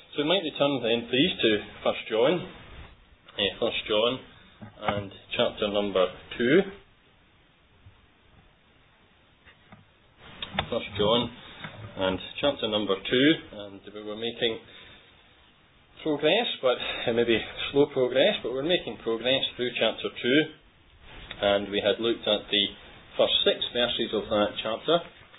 So we might return then, please, to 1 John. 1 John and chapter number 2. 1 John and chapter number 2. And we were making progress, but maybe slow progress, but we're making progress through chapter 2. And we had looked at the first 6 verses of that chapter.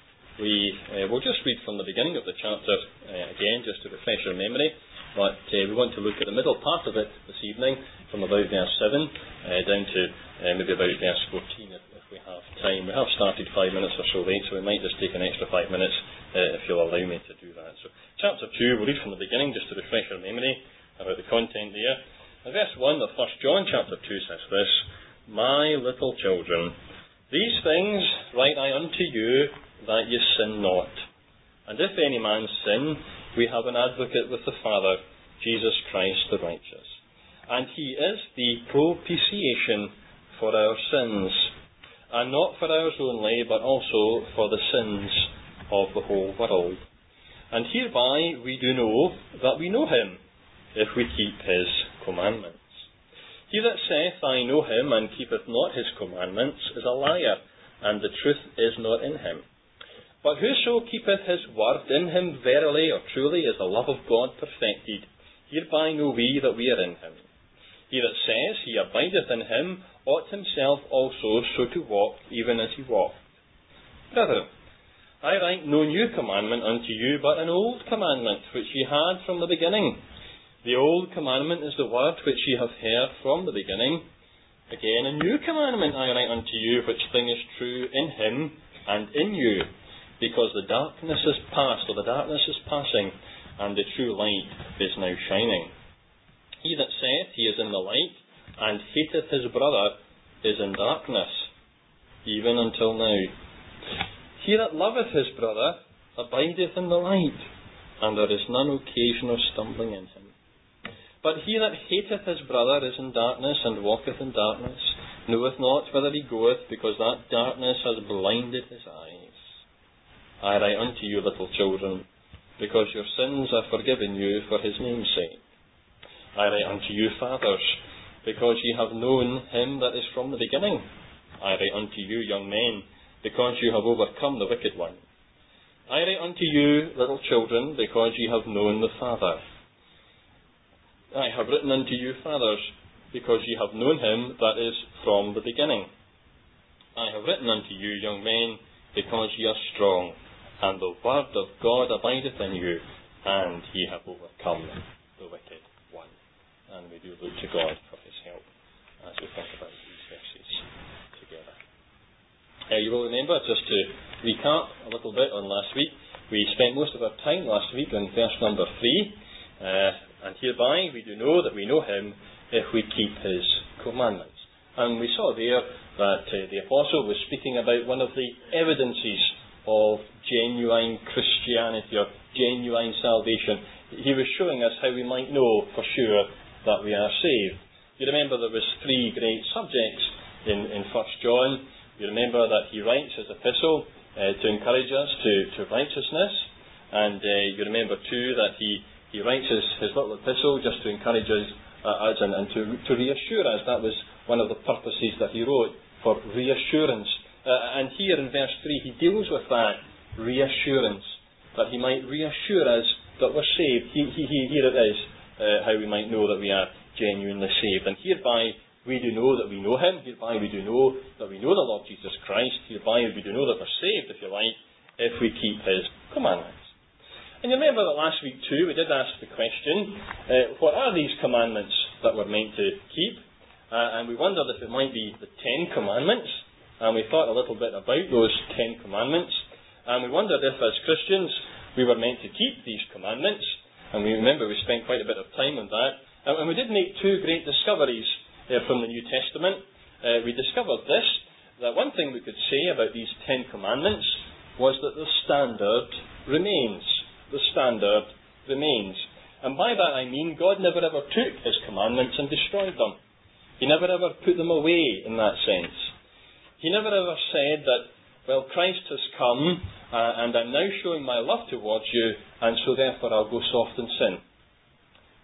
We will just read from the beginning of the chapter again, just to refresh our memory. But we want to look at the middle part of it this evening, from about verse 7 down to maybe about verse 14 if we have time. We have started 5 minutes or so late, so we might just take an extra 5 minutes if you'll allow me to do that. So chapter 2, we'll read from the beginning just to refresh our memory about the content there. And verse 1 of 1 John chapter 2 says this: My little children, these things write I unto you, that ye sin not. And if any man sin, we have an advocate with the Father, Jesus Christ the righteous. And he is the propitiation for our sins, and not for ours only, but also for the sins of the whole world. And hereby we do know that we know him, if we keep his commandments. He that saith, I know him, and keepeth not his commandments, is a liar, and the truth is not in him. But whoso keepeth his word, in him verily or truly is the love of God perfected. Hereby know we that we are in him. He that says he abideth in him ought himself also so to walk, even as he walked. Brethren, I write no new commandment unto you, but an old commandment which ye had from the beginning. The old commandment is the word which ye have heard from the beginning. Again, a new commandment I write unto you, which thing is true in him and in you, because the darkness is past, or the darkness is passing, and the true light is now shining. He that saith he is in the light, and hateth his brother, is in darkness, even until now. He that loveth his brother abideth in the light, and there is none occasion of stumbling in him. But he that hateth his brother is in darkness, and walketh in darkness, knoweth not whither he goeth, because that darkness has blinded his eyes. I write unto you, little children, because your sins are forgiven you for his name's sake. I write unto you, fathers, because ye have known him that is from the beginning. I write unto you, young men, because you have overcome the wicked one. I write unto you, little children, because ye have known the Father. I have written unto you, fathers, because ye have known him that is from the beginning. I have written unto you, young men, because ye are strong, and the word of God abideth in you, and ye have overcome the wicked one. And we do look to God for his help as we think about these verses together. You will remember, just to recap a little bit on last week, we spent most of our time last week on verse number 3, and hereby we do know that we know him if we keep his commandments. And we saw there that the apostle was speaking about one of the evidences of genuine Christianity or genuine salvation. He was showing us how we might know for sure that we are saved. You remember there was 3 great subjects in 1 John. You remember that he writes his epistle to encourage us to righteousness. And you remember too that he writes his little epistle just to encourage us and to reassure us. That was one of the purposes that he wrote, for reassurance. And here in verse 3 he deals with that reassurance, that he might reassure us that we're saved. Here it is, how we might know that we are genuinely saved. And hereby we do know that we know him. Hereby we do know that we know the Lord Jesus Christ. Hereby we do know that we're saved, if you like, if we keep his commandments. And you remember that last week too we did ask the question, what are these commandments that we're meant to keep? And we wondered if it might be the 10 commandments. And we thought a little bit about those 10 commandments. And we wondered if, as Christians, we were meant to keep these commandments. And we remember we spent quite a bit of time on that. And we did make 2 great discoveries from the New Testament. We discovered this, that one thing we could say about these 10 commandments was that the standard remains. The standard remains. And by that I mean God never ever took his commandments and destroyed them. He never ever put them away in that sense. He never ever said that, well, Christ has come and I'm now showing my love towards you, and so therefore I'll go soft and sin.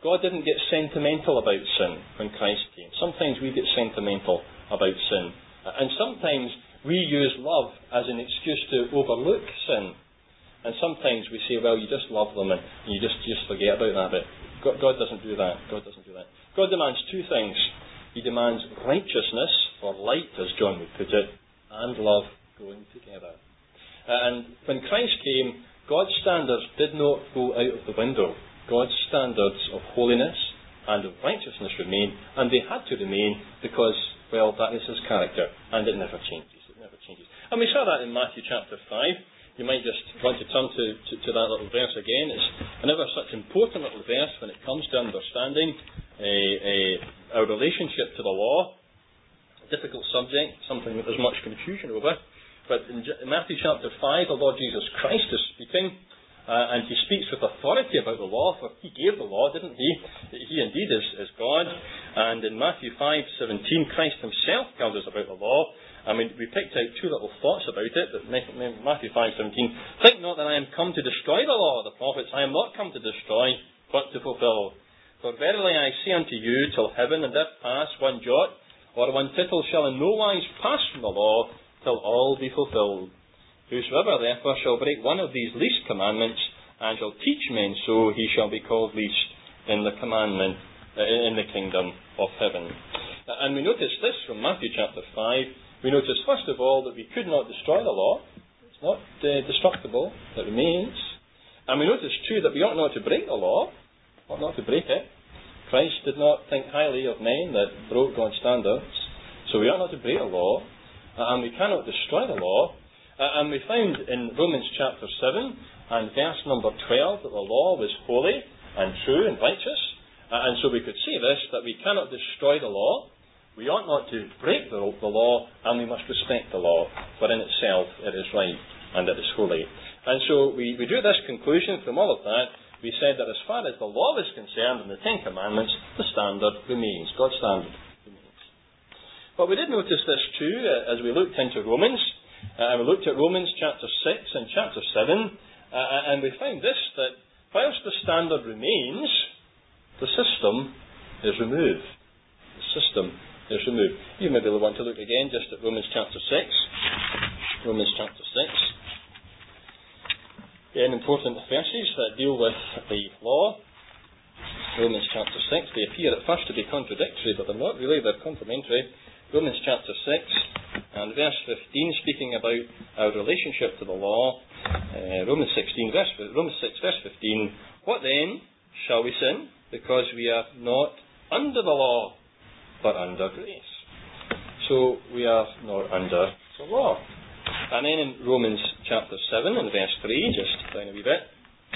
God didn't get sentimental about sin when Christ came. Sometimes we get sentimental about sin. And sometimes we use love as an excuse to overlook sin. And sometimes we say, well, you just love them and you just forget about that bit. God doesn't do that. God doesn't do that. God demands two things. He demands righteousness, or light, as John would put it, and love going together. And when Christ came, God's standards did not go out of the window. God's standards of holiness and of righteousness remain, and they had to remain because, well, that is his character, and it never changes. It never changes. And we saw that in Matthew chapter 5. You might just want to turn to that little verse again. It's another such important little verse when it comes to understanding our relationship to the law. A difficult subject, something that there's much confusion over. But in Matthew chapter 5, the Lord Jesus Christ is speaking, and he speaks with authority about the law, for he gave the law, didn't he? He indeed is God. And in Matthew 5:17, Christ himself tells us about the law. I mean, we picked out two little thoughts about it. But Matthew 5:17, think not that I am come to destroy the law of the prophets. I am not come to destroy, but to fulfill. For verily I say unto you, till heaven and earth pass, one jot or one tittle shall in no wise pass from the law, till all be fulfilled. Whosoever therefore shall break one of these least commandments, and shall teach men so, he shall be called least in the commandment, in the kingdom of heaven. And we notice this from Matthew chapter 5. We notice first of all that we could not destroy the law. It's not destructible, it remains. And we notice too that we ought not to break the law, ought not to break it. Christ did not think highly of men that broke God's standards, so we ought not to break the law, and we cannot destroy the law. And we found in Romans chapter 7 and verse number 12 that the law was holy and true and righteous. And so we could see this, that we cannot destroy the law, we ought not to break the law, and we must respect the law, for in itself it is right and it is holy. And so we drew this conclusion from all of that. We said that as far as the law is concerned and the Ten Commandments, the standard remains, God's standard remains. But we did notice this too as we looked into Romans. And we looked at Romans chapter 6 and chapter 7, and we found this, that whilst the standard remains, the system is removed. The system is removed. You maybe will want to look again just at Romans chapter 6. Romans chapter 6. Again, important verses that deal with the law. Romans chapter 6. They appear at first to be contradictory, but they're not really, they're complementary. Romans chapter 6 and verse 15, speaking about our relationship to the law. Romans 6 verse 15. What then? Shall we sin? Because we are not under the law, but under grace. So we are not under the law. And then in Romans chapter 7 and verse 3, just down a wee bit,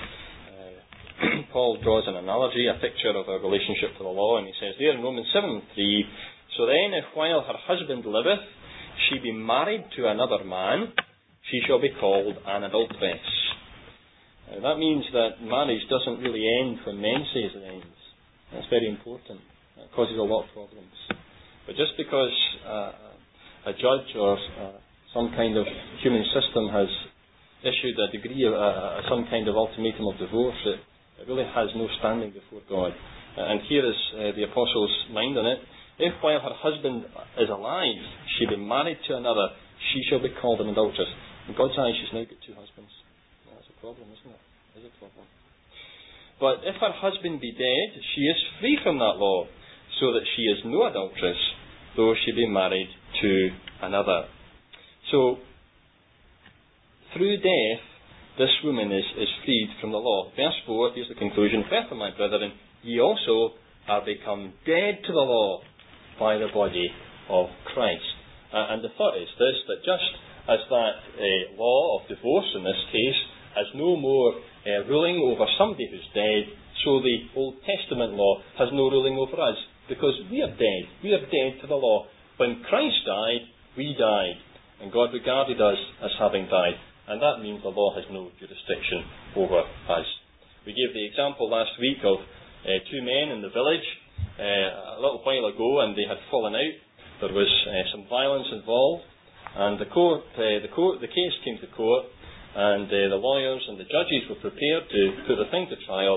Paul draws an analogy, a picture of our relationship to the law, and he says there in Romans 7:3, so then, if while her husband liveth, she be married to another man, she shall be called an adulteress. That means that marriage doesn't really end when men say it ends. That's very important. It causes a lot of problems. But just because a judge or some kind of human system has issued a degree of some kind of ultimatum of divorce, it really has no standing before God. And here is the Apostle's mind on it. If while her husband is alive, she be married to another, she shall be called an adulteress. In God's eyes, she's now got two husbands. Well, that's a problem, isn't it? It is a problem. But if her husband be dead, she is free from that law, so that she is no adulteress, though she be married to another. So, through death, this woman is freed from the law. Verse 4, here's the conclusion. Wherefore, my brethren, ye also are become dead to the law by the body of Christ. And the thought is this, that just as that law of divorce in this case has no more ruling over somebody who's dead, so the Old Testament law has no ruling over us, because we are dead. We are dead to the law. When Christ died, we died, and God regarded us as having died, and that means the law has no jurisdiction over us. We gave the example last week of two men in the village a little while ago, and they had fallen out. There was some violence involved, and the case came to court, and the lawyers and the judges were prepared to put the thing to trial,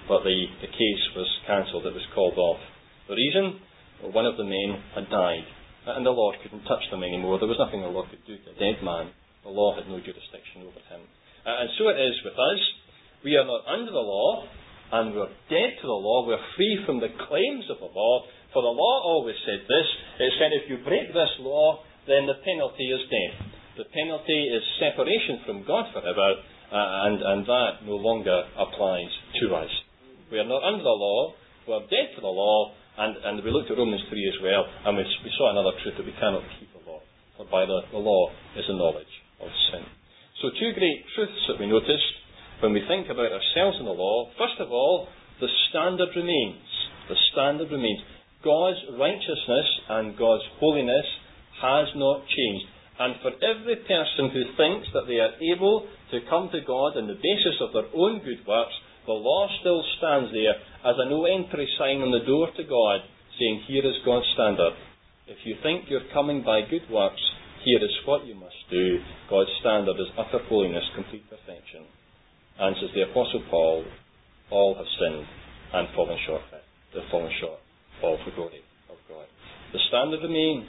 but the case was cancelled, it was called off. The reason? Well, one of the men had died, and the law couldn't touch them anymore. There was nothing the law could do to a dead man. The law had no jurisdiction over him. And so it is with us. We are not under the law, and we're dead to the law. We're free from the claims of the law. For the law always said this. It said if you break this law, then the penalty is death. The penalty is separation from God forever, and that no longer applies to us. We are not under the law, we are dead to the law, and we looked at Romans 3 as well, and we saw another truth that we cannot keep the law, for by the law is the knowledge of sin. So two great truths that we noticed when we think about ourselves in the law. First of all, the standard remains. The standard remains. God's righteousness and God's holiness has not changed. And for every person who thinks that they are able to come to God on the basis of their own good works, the law still stands there as a no-entry sign on the door to God, saying, here is God's standard. If you think you're coming by good works, here is what you must do. God's standard is utter holiness, complete perfection. And says the Apostle Paul, all have sinned and fallen short of it. They've fallen short of the glory of God. The standard remains.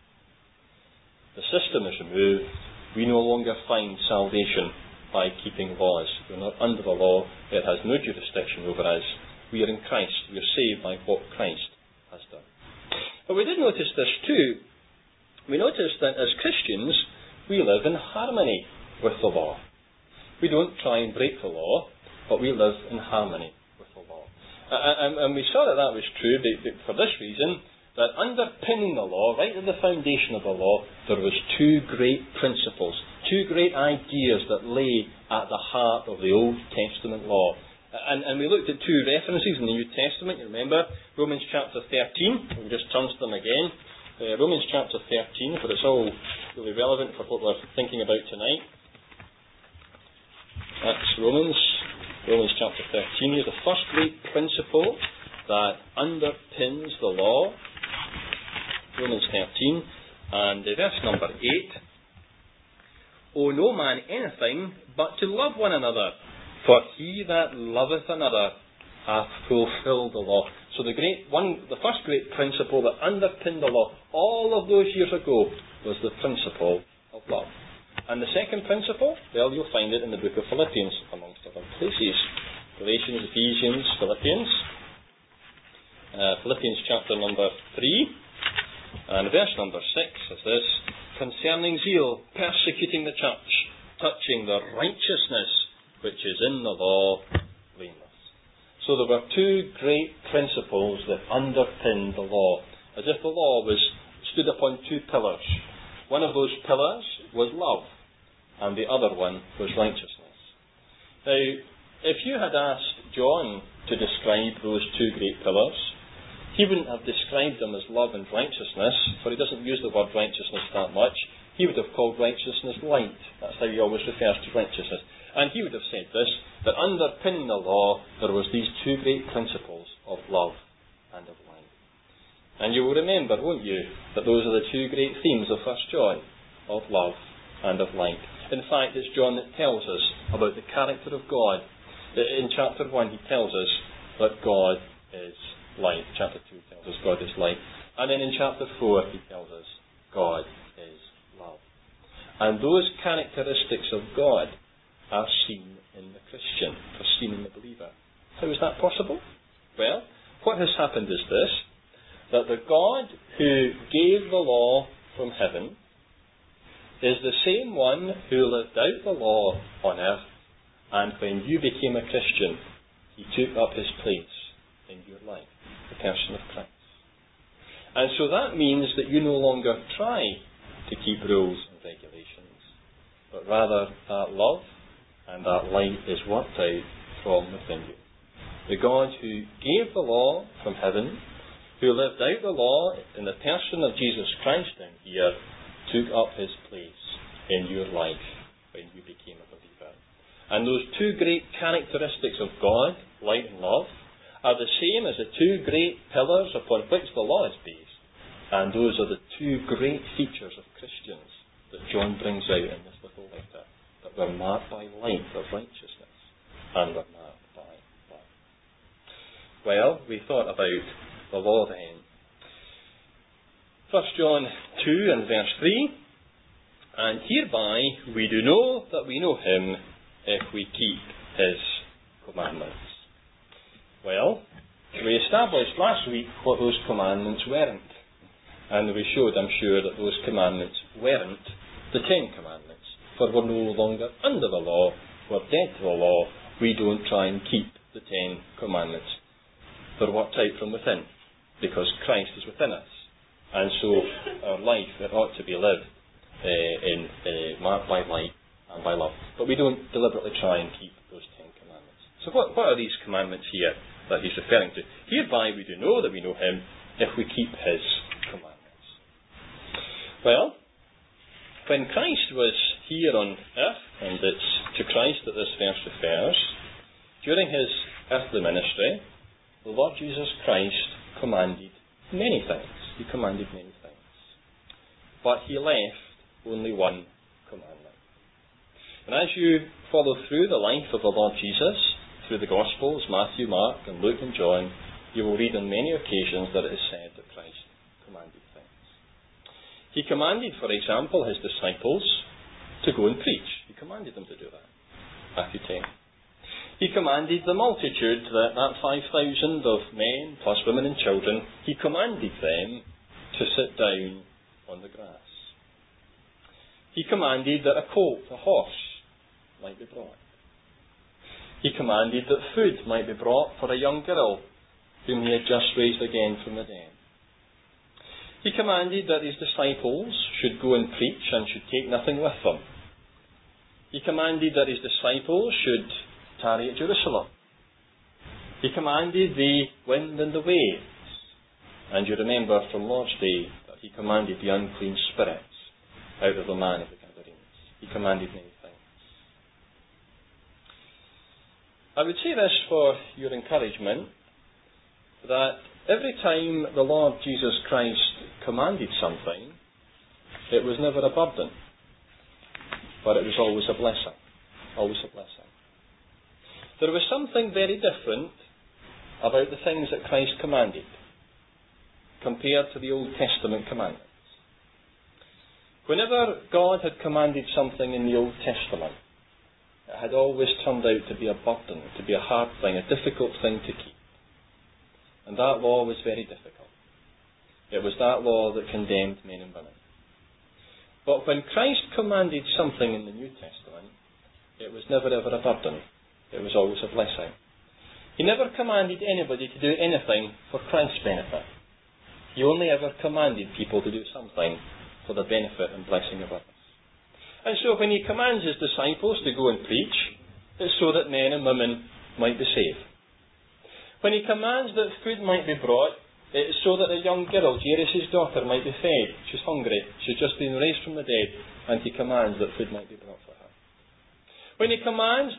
The system is removed. We no longer find salvation by keeping laws. We're not under the law. It has no jurisdiction over us. We are in Christ. We are saved by what Christ has done. But we did notice this too. We noticed that as Christians, we live in harmony with the law. We don't try and break the law, but we live in harmony with the law. And we saw that that was true for this reason, that underpinning the law, right at the foundation of the law, there was two great principles, two great ideas that lay at the heart of the Old Testament law. And we looked at two references in the New Testament. You remember Romans chapter 13. We'll just turn to them again. Romans chapter 13, for it's all really relevant for what we're thinking about tonight. That's Romans chapter 13. Here's the first great principle that underpins the law. Romans 13, and verse number 8. Owe no man anything but to love one another, for he that loveth another hath fulfilled the law. So the first great principle that underpinned the law all of those years ago was the principle of love. And the second principle, well, you'll find it in the book of Philippians, amongst other places. Galatians, Ephesians, Philippians. Philippians chapter number 3. And verse number 6 is this: concerning zeal, persecuting the church, touching the righteousness which is in the law, blameless. So there were two great principles that underpinned the law, as if the law stood upon two pillars. One of those pillars was love, and the other one was righteousness. Now, if you had asked John to describe those two great pillars, he wouldn't have described them as love and righteousness, for he doesn't use the word righteousness that much. He would have called righteousness light. That's how he always refers to righteousness. And he would have said this, that underpinning the law, there was these two great principles of love and of light. And you will remember, won't you, that those are the two great themes of 1 John, of love and of light. In fact, it's John that tells us about the character of God. In chapter 1, he tells us that God is light. Chapter 2 tells us God is light. And then in chapter 4 he tells us God is love. And those characteristics of God are seen in the Christian, are seen in the believer. How is that possible? Well, what has happened is this, that the God who gave the law from heaven is the same one who lived out the law on earth, and when you became a Christian, he took up his place in your life, the person of Christ. And so that means that you no longer try to keep rules and regulations, but rather that love and that light is worked out from within you. The God who gave the law from heaven, who lived out the law in the person of Jesus Christ down here, took up his place in your life when you became a believer. And those two great characteristics of God, light and love, are the same as the two great pillars upon which the law is based. And those are the two great features of Christians that John brings out in this little letter, that we're marked by light of righteousness and we're marked by love. Well, we thought about the law then. 1 John 2 and verse 3, and hereby we do know that we know him if we keep his commandments. Well, we established last week what those commandments weren't. And we showed, I'm sure, that those commandments weren't the 10 Commandments. For we're no longer under the law, we're dead to the law. We don't try and keep the 10 Commandments. They're worked out from within, because Christ is within us. And so our life, it ought to be lived marked by light and by love. But we don't deliberately try and keep those 10 Commandments. So what are these commandments here that he's referring to? Hereby we do know that we know him if we keep his commandments. Well, when Christ was here on earth, and it's to Christ that this verse refers, during his earthly ministry, the Lord Jesus Christ commanded many things. He commanded many things. But he left only one commandment. And as you follow through the life of the Lord Jesus, through the Gospels, Matthew, Mark, and Luke and John, you will read on many occasions that it is said that Christ commanded things. He commanded, for example, his disciples to go and preach. He commanded them to do that. Matthew 10. He commanded the multitude, that 5,000 of men, plus women and children, he commanded them to sit down on the grass. He commanded that a colt, a horse, might be brought. He commanded that food might be brought for a young girl whom he had just raised again from the dead. He commanded that his disciples should go and preach and should take nothing with them. He commanded that his disciples should tarry at Jerusalem. He commanded the wind and the waves. And you remember from Lord's Day that he commanded the unclean spirits out of the man of the Gadarenes. He commanded many things. I would say this for your encouragement, that every time the Lord Jesus Christ commanded something, it was never a burden, but it was always a blessing. Always a blessing. There was something very different about the things that Christ commanded compared to the Old Testament commandments. Whenever God had commanded something in the Old Testament, it had always turned out to be a burden, to be a hard thing, a difficult thing to keep. And that law was very difficult. It was that law that condemned men and women. But when Christ commanded something in the New Testament, it was never ever a burden. It was always a blessing. He never commanded anybody to do anything for Christ's benefit. He only ever commanded people to do something for the benefit and blessing of others. And so when he commands his disciples to go and preach, it's so that men and women might be saved. When he commands that food might be brought, it's so that a young girl, Jairus' daughter, might be fed. She's hungry. She's just been raised from the dead, and he commands that food might be brought for her. When he commands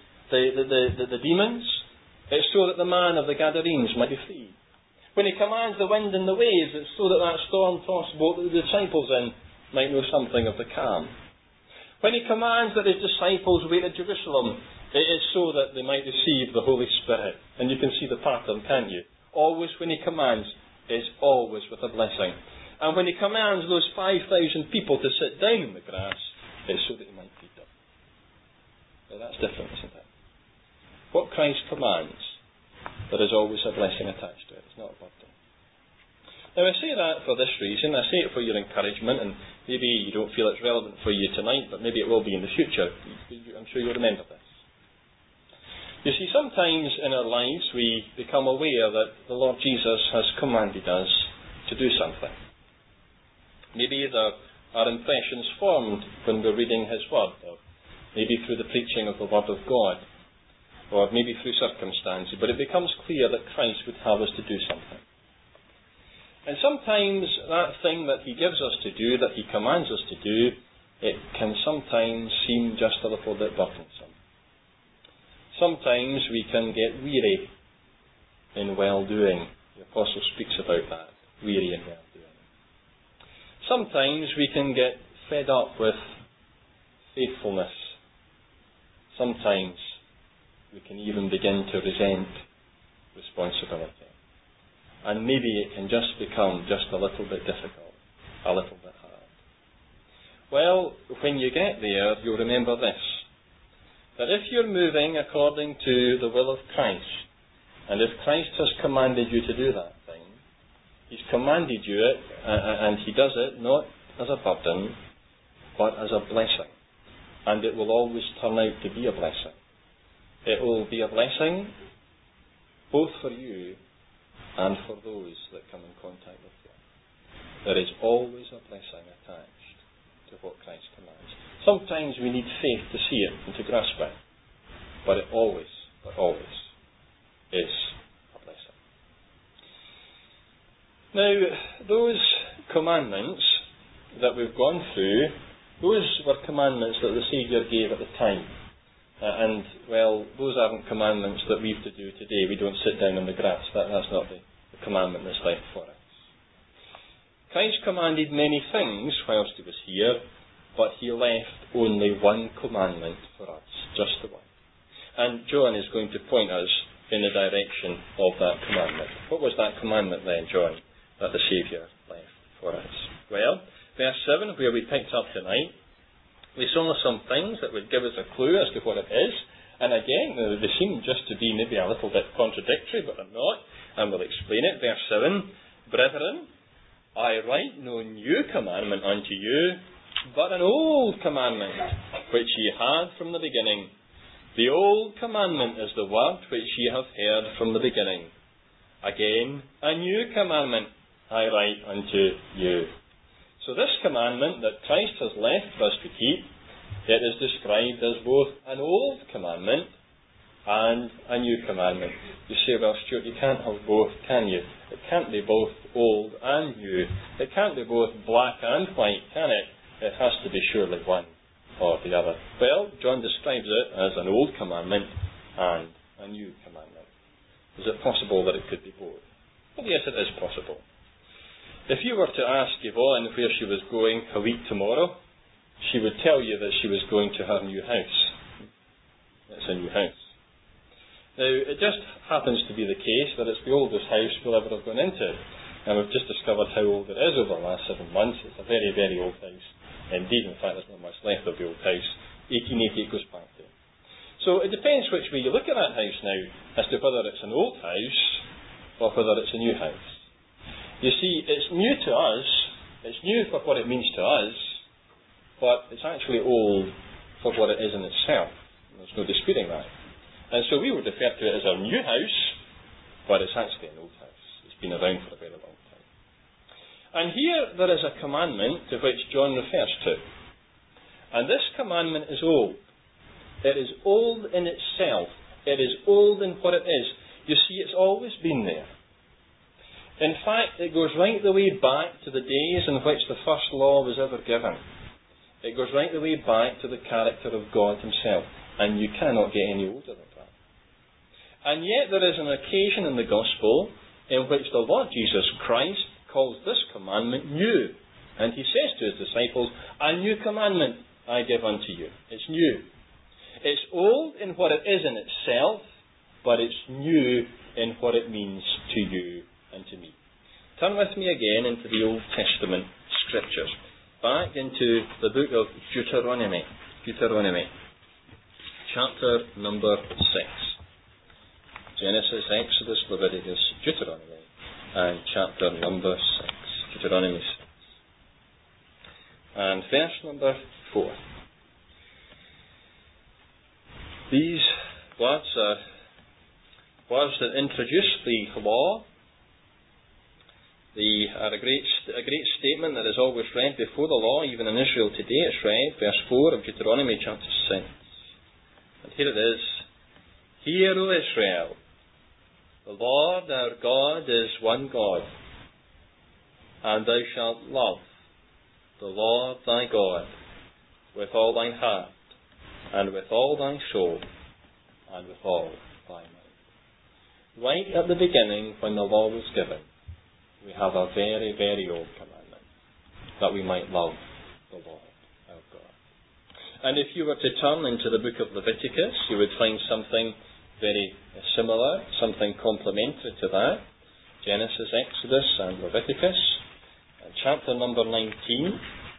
the demons, it's so that the man of the Gadarenes might be freed. When he commands the wind and the waves, it's so that storm-tossed boat that the disciples in might know something of the calm. When he commands that his disciples wait at Jerusalem, it is so that they might receive the Holy Spirit. And you can see the pattern, can't you? Always when he commands, it's always with a blessing. And when he commands those 5,000 people to sit down in the grass, it's so that he might feed them. Now that's different, isn't it? What Christ commands, there is always a blessing attached to it. It's not a burden. Now I say that for this reason. I say it for your encouragement, and maybe you don't feel it's relevant for you tonight, but maybe it will be in the future. I'm sure you'll remember this. You see, sometimes in our lives we become aware that the Lord Jesus has commanded us to do something. Maybe there are impressions formed when we're reading His Word, or maybe through the preaching of the Word of God, or maybe through circumstances, but it becomes clear that Christ would have us to do something. And sometimes that thing that He gives us to do, that He commands us to do, it can sometimes seem just a little bit burdensome. Sometimes we can get weary in well-doing. The Apostle speaks about that, weary in well-doing. Sometimes we can get fed up with faithfulness. Sometimes we can even begin to resent responsibility. And maybe it can just become just a little bit difficult, a little bit hard. Well, when you get there, you'll remember this, that if you're moving according to the will of Christ, and if Christ has commanded you to do that thing, He's commanded you it, and He does it not as a burden, but as a blessing. And it will always turn out to be a blessing. It will be a blessing both for you and for those that come in contact with you. There is always a blessing attached to what Christ commands. Sometimes we need faith to see it and to grasp it, but it always is a blessing. Now, those commandments that we've gone through, those were commandments that the Saviour gave at the time. Those aren't commandments that we've to do today. We don't sit down on the grass. That's not the commandment that's left for us. Christ commanded many things whilst He was here, but He left only one commandment for us, just the one. And John is going to point us in the direction of that commandment. What was that commandment then, John, that the Saviour left for us? Well, verse 7, where we picked up tonight, we saw some things that would give us a clue as to what it is. And again, they seem just to be maybe a little bit contradictory, but they're not. And we'll explain it. Verse 7, Brethren, I write no new commandment unto you, but an old commandment, which ye had from the beginning. The old commandment is the word which ye have heard from the beginning. Again, a new commandment I write unto you. So this commandment that Christ has left for us to keep, it is described as both an old commandment and a new commandment. You say, well, Stuart, you can't have both, can you? It can't be both old and new. It can't be both black and white, can it? It has to be surely one or the other. Well, John describes it as an old commandment and a new commandment. Is it possible that it could be both? Well, yes, it is possible. If you were to ask Yvonne where she was going a week tomorrow, she would tell you that she was going to her new house. It's a new house. Now, it just happens to be the case that it's the oldest house we'll ever have gone into. And we've just discovered how old it is over the last 7 months. It's a very, very old house. Indeed, in fact, there's not much left of the old house. 1888 goes back to. So it depends which way you look at that house now, as to whether it's an old house or whether it's a new house. You see, it's new to us, it's new for what it means to us, but it's actually old for what it is in itself. There's no disputing that. And so we would refer to it as our new house, but it's actually an old house. It's been around for a very long time. And here there is a commandment to which John refers to. And this commandment is old. It is old in itself. It is old in what it is. You see, it's always been there. In fact, it goes right the way back to the days in which the first law was ever given. It goes right the way back to the character of God Himself. And you cannot get any older than that. And yet there is an occasion in the Gospel in which the Lord Jesus Christ calls this commandment new. And He says to His disciples, a new commandment I give unto you. It's new. It's old in what it is in itself, but it's new in what it means to you and to me. Turn with me again into the Old Testament Scriptures. Back into the book of Deuteronomy. Chapter number 6. Genesis, Exodus, Leviticus, Deuteronomy, and chapter number 6. Deuteronomy 6. And verse number 4. These words are words that introduce the law. They are a great statement that is always read before the law, even in Israel today. It's read, verse 4 of Deuteronomy chapter 6. And here it is. Hear, O Israel, the Lord our God is one God, and thou shalt love the Lord thy God with all thine heart, and with all thy soul, and with all thy might. Right at the beginning, when the law was given, we have a very, very old commandment, that we might love the Lord our God. And if you were to turn into the book of Leviticus, you would find something very similar, something complementary to that. Genesis, Exodus and Leviticus. And chapter number 19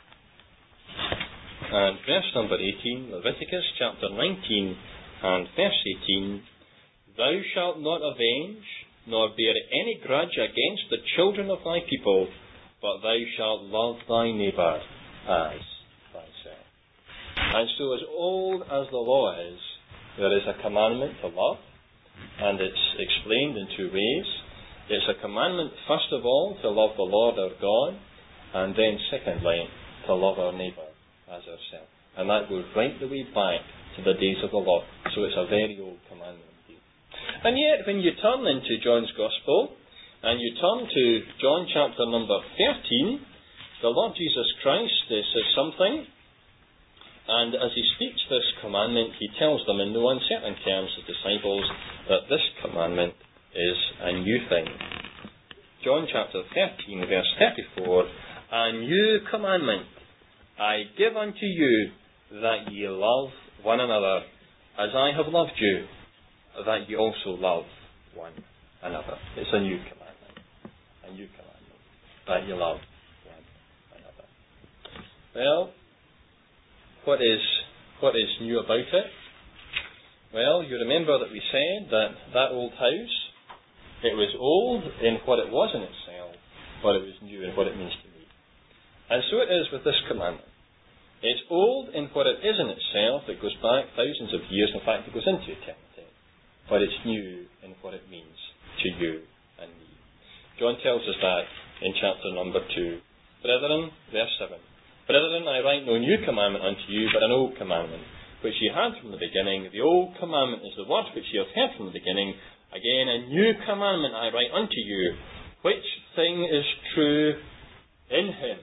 and verse number 18. Leviticus chapter 19 and verse 18. Thou shalt not avenge, nor bear any grudge against the children of thy people, but thou shalt love thy neighbour as thyself. And so as old as the law is, there is a commandment to love, and it's explained in two ways. It's a commandment, first of all, to love the Lord our God, and then secondly, to love our neighbour as ourselves. And that goes right the way back to the days of the law. So it's a very old commandment indeed. And yet, when you turn into John's Gospel, and you turn to John chapter number 13, the Lord Jesus Christ says something, and as he speaks this commandment, he tells them in no uncertain terms, his disciples, that this commandment is a new thing. John chapter 13, verse 34, a new commandment I give unto you, that ye love one another, as I have loved you, that ye also love one another. It's a new commandment. A new commandment. That ye love one another. Well, what is new about it? Well, you remember that we said that old house, it was old in what it was in itself, but it was new in what it means to me. And so it is with this commandment. It's old in what it is in itself. It goes back thousands of years. In fact, it goes into eternity. But it's new in what it means to you and me. John tells us that in chapter number 2. Brethren, verse 7. Brethren, I write no new commandment unto you, but an old commandment, which ye had from the beginning. The old commandment is the word which ye have heard from the beginning. Again, a new commandment I write unto you, which thing is true in him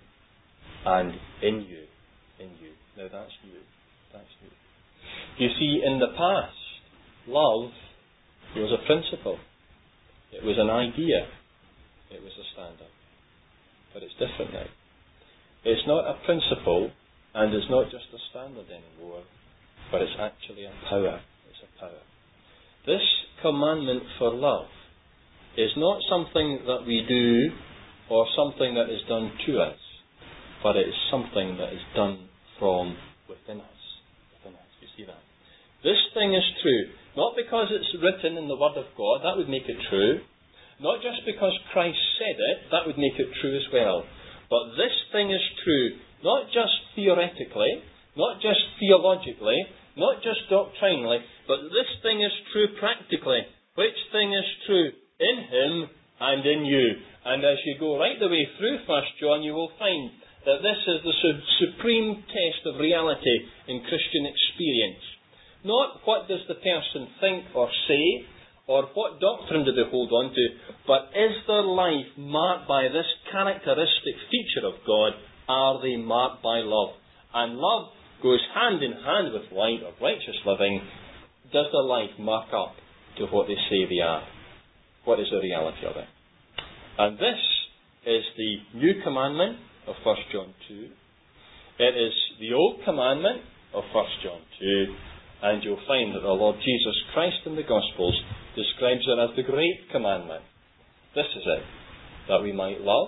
and in you. In you. Now that's new. That's new. You see, in the past, love was a principle. It was an idea. It was a standard. But it's different now. It's not a principle, and it's not just a standard anymore, but it's actually a power. It's a power. This commandment for love is not something that we do or something that is done to us, but it is something that is done from within us. Within us. You see that? This thing is true, not because it's written in the Word of God, that would make it true, not just because Christ said it, that would make it true as well. But this thing is true, not just theoretically, not just theologically, not just doctrinally, but this thing is true practically. Which thing is true? In him and in you. And as you go right the way through 1 John, you will find that this is the supreme test of reality in Christian experience. Not what does the person think or say, or what doctrine do they hold on to, but is their life marked by this characteristic feature of God? Are they marked by love? And love goes hand in hand with light of righteous living. Does their life mark up to what they say they are? What is the reality of it? And this is the new commandment of 1 John 2. It is the old commandment of 1 John 2. And you'll find that the Lord Jesus Christ in the Gospels describes it as the great commandment. This is it. That we might love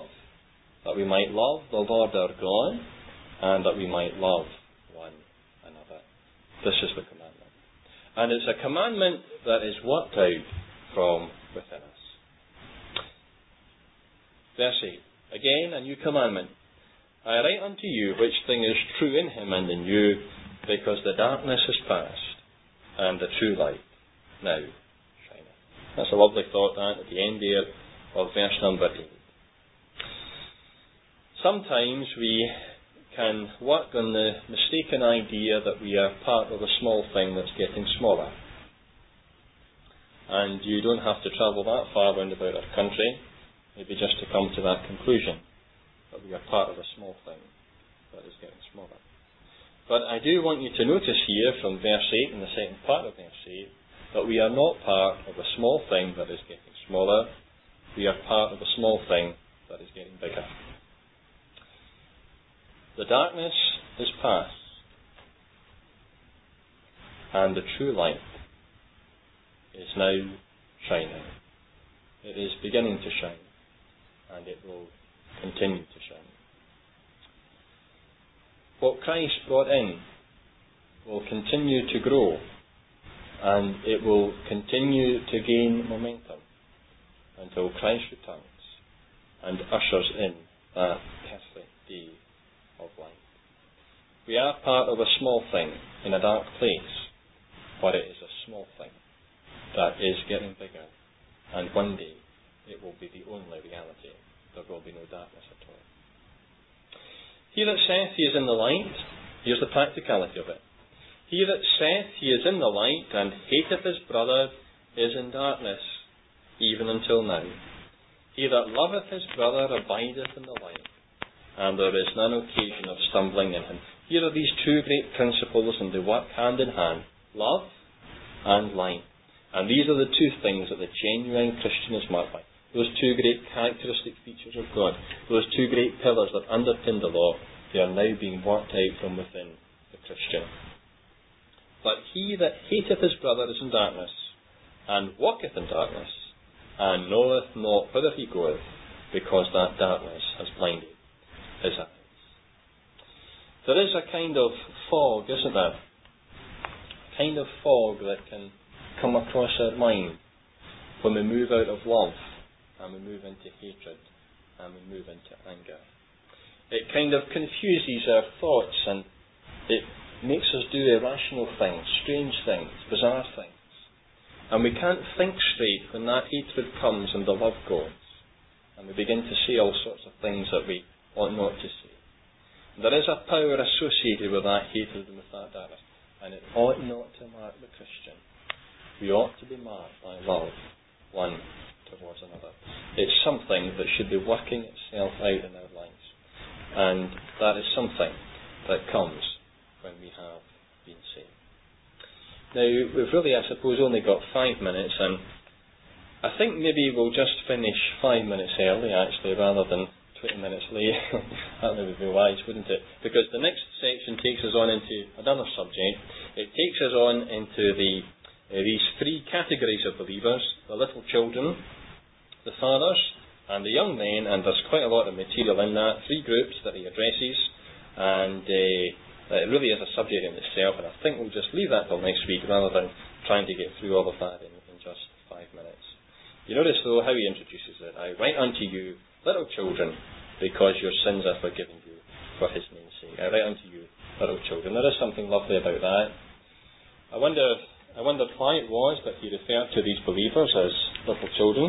the Lord our God, and that we might love one another. This is the commandment. And it's a commandment that is worked out from within us. Verse 8. Again, a new commandment. I write unto you which thing is true in him and in you, because the darkness is past, and the true light now shineth. That's a lovely thought, that, at the end there of verse number 8. Sometimes we can work on the mistaken idea that we are part of a small thing that's getting smaller. And you don't have to travel that far round about our country, maybe just to come to that conclusion, that we are part of a small thing that is getting smaller. But I do want you to notice here from verse 8, in the second part of verse 8, that we are not part of a small thing that is getting smaller. We are part of a small thing that is getting bigger. The darkness is past, and the true light now shining. It is beginning to shine, and it will continue to shine. What Christ brought in will continue to grow, and it will continue to gain momentum until Christ returns and ushers in that perfect day of light. We are part of a small thing in a dark place, but it is a small thing that is getting bigger, and one day it will be the only reality. There will be no darkness at all. He that saith he is in the light, here's the practicality of it. He that saith he is in the light and hateth his brother is in darkness, even until now. He that loveth his brother abideth in the light, and there is none occasion of stumbling in him. Here are these two great principles, and they work hand in hand: love and light. And these are the two things that the genuine Christian is marked by. Those two great characteristic features of God, those two great pillars that underpin the law, they are now being worked out from within the Christian. But he that hateth his brother is in darkness, and walketh in darkness, and knoweth not whither he goeth, because that darkness has blinded his eyes. There is a kind of fog, isn't there? A kind of fog that can come across our mind when we move out of love and we move into hatred and we move into anger. It kind of confuses our thoughts, and it makes us do irrational things, strange things, bizarre things. And we can't think straight when that hatred comes and the love goes. And we begin to say all sorts of things that we ought not to say. There is a power associated with that hatred and with that darkness, and it ought not to mark the Christian. We ought to be marked by love, one towards another. It's something that should be working itself out in our lives, and that is something that comes when we have been saved. Now, we've really, I suppose, only got 5 minutes, and I think maybe we'll just finish 5 minutes early, actually, rather than 20 minutes late. That would be wise, wouldn't it? Because the next section takes us on into another subject. It takes us on into these three categories of believers: the little children, the fathers, and the young men. And there's quite a lot of material in that. 3 groups that he addresses, and it really is a subject in itself. And I think we'll just leave that till next week, rather than trying to get through all of that in just 5 minutes. You notice, though, how he introduces it. I write unto you, little children, because your sins are forgiven you for his name's sake. I write unto you, little children. There is something lovely about that. I wondered why it was that he referred to these believers as little children.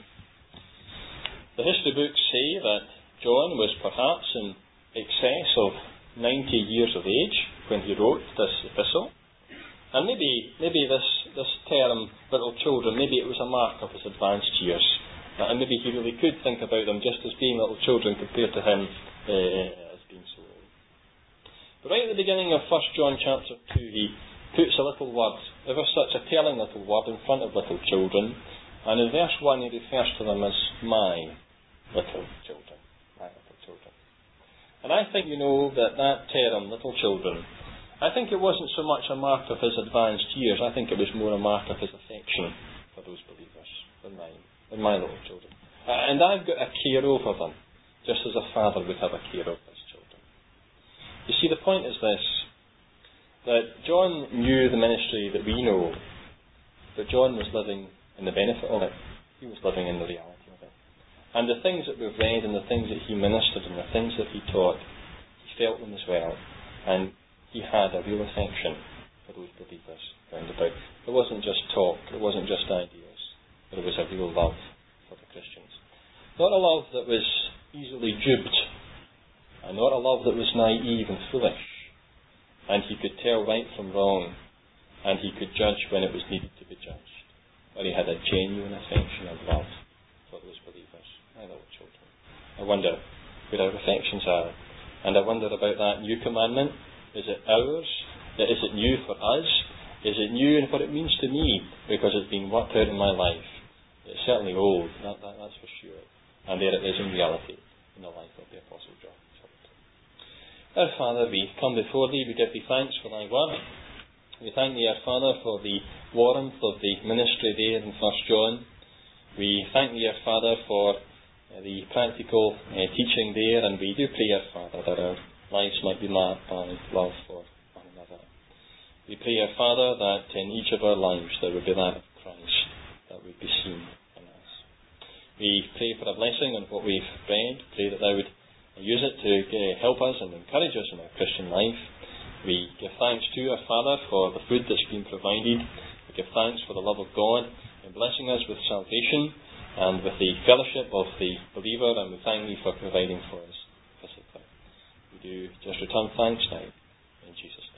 The history books say that John was perhaps in excess of 90 years of age when he wrote this epistle. And maybe this term, little children, maybe it was a mark of his advanced years. And maybe he really could think about them just as being little children compared to him as being so old. But right at the beginning of 1 John chapter 2, he puts a little word, ever such a telling little word, in front of little children. And in verse 1 he refers to them as my little children. My little children. And I think, that term, little children, I think it wasn't so much a mark of his advanced years. I think it was more a mark of his affection for those believers than mine. And my little children. And I've got a care over them, just as a father would have a care over his children. You see, the point is this, that John knew the ministry that we know, but John was living in the benefit of it. He was living in the reality of it. And the things that we've read, and the things that he ministered, and the things that he taught, he felt them as well. And he had a real affection for those believers round about. It wasn't just talk, it wasn't just ideas. But it was a real love for the Christians. Not a love that was easily duped, and not a love that was naive and foolish. And he could tell right from wrong, and he could judge when it was needed to be judged. But he had a genuine affection and love for those believers, my little children. I wonder where our affections are, and I wonder about that new commandment. Is it ours? Is it new for us? Is it new in what it means to me, because it's been worked out in my life? It's certainly old, that's for sure. And there it is in reality, in the life of the Apostle John. Our Father, we come before thee, we give thee thanks for thy word. We thank Thee, our Father, for the warmth of the ministry there in 1 John. We thank Thee, our Father, for the practical teaching there, and we do pray, our Father, that our lives might be marked by love for one another. We pray, our Father, that in each of our lives there would be that of Christ that would be seen in us. We pray for a blessing on what we've read. Pray that Thou would use it to help us and encourage us in our Christian life. We give thanks to our Father for the food that's been provided. We give thanks for the love of God in blessing us with salvation and with the fellowship of the believer, and we thank Thee for providing for us physically. We do just return thanks now in Jesus' name.